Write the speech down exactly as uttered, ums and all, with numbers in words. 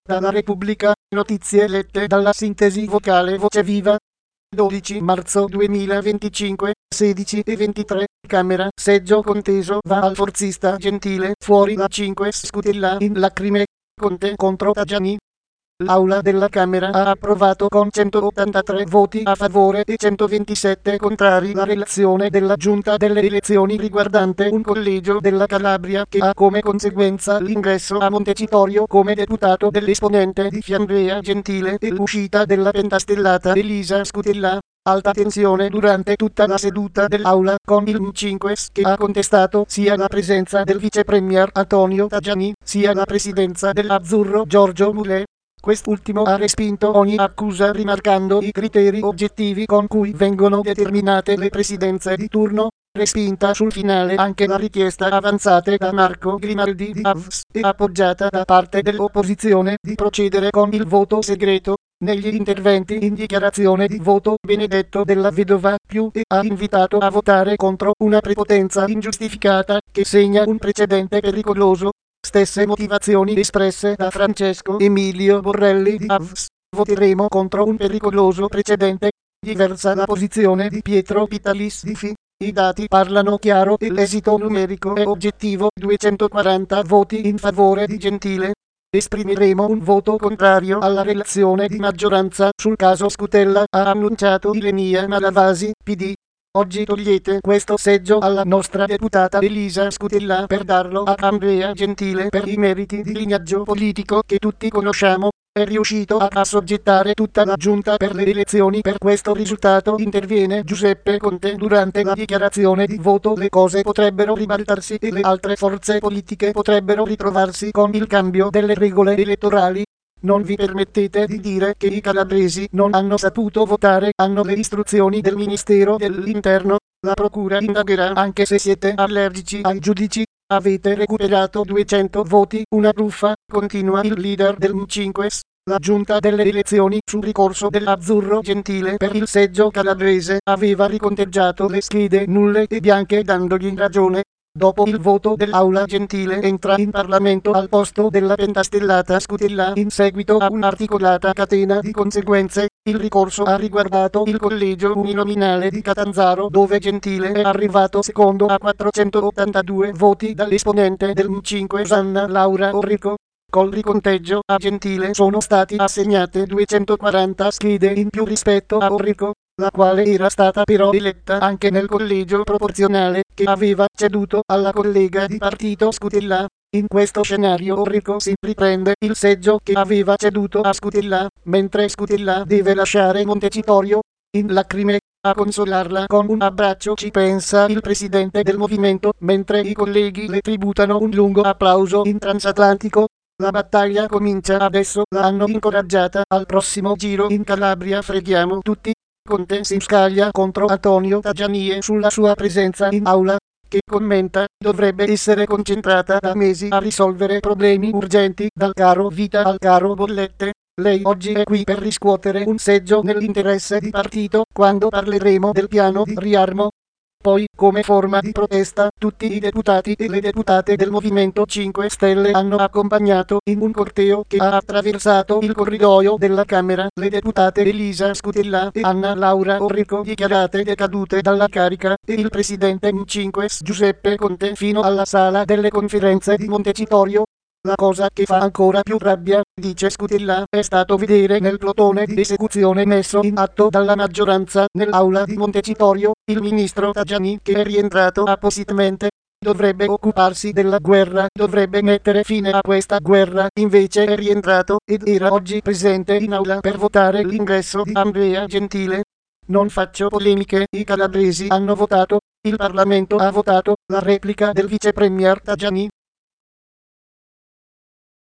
Dalla Repubblica, notizie lette dalla sintesi vocale Voce Viva. dodici marzo duemilaventicinque, sedici e ventitré, Camera, seggio conteso va al forzista Gentile, fuori la cinque Scutella in lacrime, Conte contro Tajani. L'Aula della Camera ha approvato con centottantatré voti a favore e centoventisette contrari la relazione della Giunta delle elezioni riguardante un collegio della Calabria che ha come conseguenza l'ingresso a Montecitorio come deputato dell'esponente di Fiandrea Gentile e l'uscita della pentastellata Elisa Scutella. Alta tensione durante tutta la seduta dell'Aula, con il M cinque che ha contestato sia la presenza del vice premier Antonio Tajani, sia la presidenza dell'Azzurro Giorgio Mulè. Quest'ultimo ha respinto ogni accusa rimarcando i criteri oggettivi con cui vengono determinate le presidenze di turno, respinta sul finale anche la richiesta avanzata da Marco Grimaldi di A V S e appoggiata da parte dell'opposizione di procedere con il voto segreto. Negli interventi in dichiarazione di voto Benedetto Della Vedova più e ha invitato a votare contro una prepotenza ingiustificata che segna un precedente pericoloso. Stesse motivazioni espresse da Francesco Emilio Borrelli di A V S. Voteremo contro un pericoloso precedente. Diversa la posizione di Pietro Pitalis di F I. I dati parlano chiaro e l'esito numerico è oggettivo. duecentoquaranta voti in favore di Gentile. Esprimeremo un voto contrario alla relazione di maggioranza sul caso Scutella, ha annunciato Ilenia Malavasi, P D. Oggi togliete questo seggio alla nostra deputata Elisa Scutella per darlo a Andrea Gentile per i meriti di lignaggio politico che tutti conosciamo. È riuscito a assoggettare tutta la giunta per le elezioni. Per questo risultato interviene Giuseppe Conte durante la dichiarazione di voto. Le cose potrebbero ribaltarsi e le altre forze politiche potrebbero ritrovarsi con il cambio delle regole elettorali. Non vi permettete di dire che i calabresi non hanno saputo votare, hanno le istruzioni del Ministero dell'Interno. La procura indagherà anche se siete allergici ai giudici. Avete recuperato duecento voti, una truffa, continua il leader del M cinque. La giunta delle elezioni, su ricorso dell'Azzurro Gentile per il seggio calabrese, aveva riconteggiato le schede nulle e bianche dandogli ragione. Dopo il voto dell'Aula Gentile entra in Parlamento al posto della pentastellata Scutella in seguito a un'articolata catena di conseguenze. Il ricorso ha riguardato il collegio uninominale di Catanzaro dove Gentile è arrivato secondo a quattrocentottantadue voti dall'esponente del M cinque Anna Laura Orrico. Col riconteggio a Gentile sono stati assegnate duecentoquaranta schede in più rispetto a Orrico, la quale era stata però eletta anche nel collegio proporzionale che aveva ceduto alla collega di partito Scutella. In questo scenario Orrico si riprende il seggio che aveva ceduto a Scutella, mentre Scutella deve lasciare Montecitorio. In lacrime, a consolarla con un abbraccio ci pensa il presidente del movimento, mentre i colleghi le tributano un lungo applauso in transatlantico. La battaglia comincia adesso, l'hanno incoraggiata al prossimo giro in Calabria, freghiamo tutti. Conte si scaglia contro Antonio Tajani e sulla sua presenza in aula, che commenta, dovrebbe essere concentrata da mesi a risolvere problemi urgenti, dal caro vita al caro bollette. Lei oggi è qui per riscuotere un seggio nell'interesse di partito, quando parleremo del piano di riarmo. Poi, come forma di protesta, tutti i deputati e le deputate del Movimento cinque Stelle hanno accompagnato in un corteo che ha attraversato il corridoio della Camera le deputate Elisa Scutella e Anna Laura Orrico dichiarate decadute dalla carica e il presidente M cinque Giuseppe Conte fino alla sala delle conferenze di Montecitorio. La cosa che fa ancora più rabbia, dice Scutella, è stato vedere nel plotone di esecuzione messo in atto dalla maggioranza nell'aula di Montecitorio, il ministro Tajani che è rientrato appositamente. Dovrebbe occuparsi della guerra, dovrebbe mettere fine a questa guerra, invece è rientrato ed era oggi presente in aula per votare l'ingresso di Andrea Gentile. Non faccio polemiche, i calabresi hanno votato, il Parlamento ha votato, la replica del vice premier Tajani